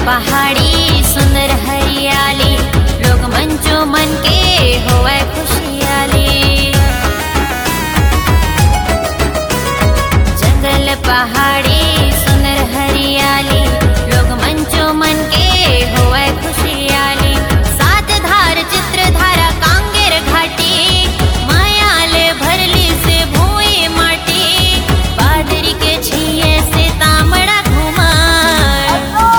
पहाड़ी सुंदर हरियाली, लोग मंचो मन के होवे खुशियाली। जंगल पहाड़ी सुंदर हरियाली, लोग मंचो मन के होवे खुशियाली। सात धार चित्र धारा कांगेर घाटी, मायाले भरली से भूई माटी। बादरी के छिए से तामड़ा घुमार,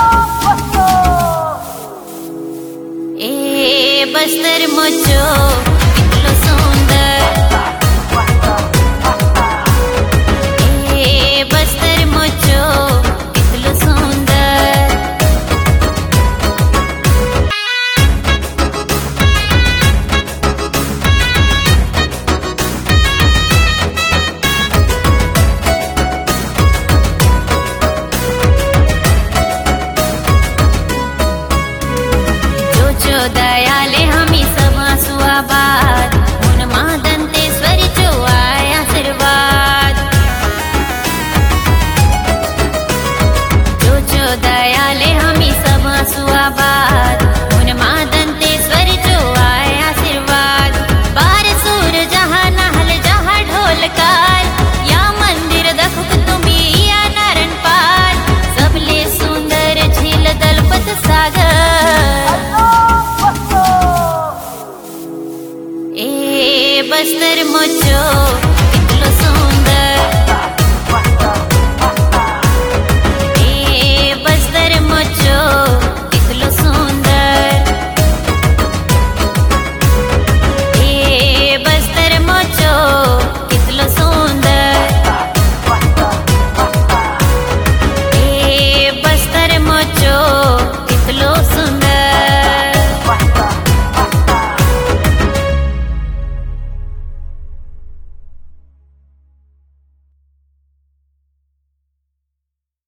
ए बस्तर मोचो कितलो सुंदर, ए बस्तर मोचो कितलो सुंदर। जो दयाले हमी सब आंसुआबाद, उन माँ दंतेश्वरी जो आए आशीर्वाद। जो दयाले हमी सब आंसुआबाद, उन माँ दंतेश्वरी जो आए आशीर्वाद। बार सूर जहाँ नहल जहाँ ढोलकार, या मंदिर दखुक तुम्ही या नारण पार। सबले सुंदर झील दलपत सागर, ए बस्तर मोचो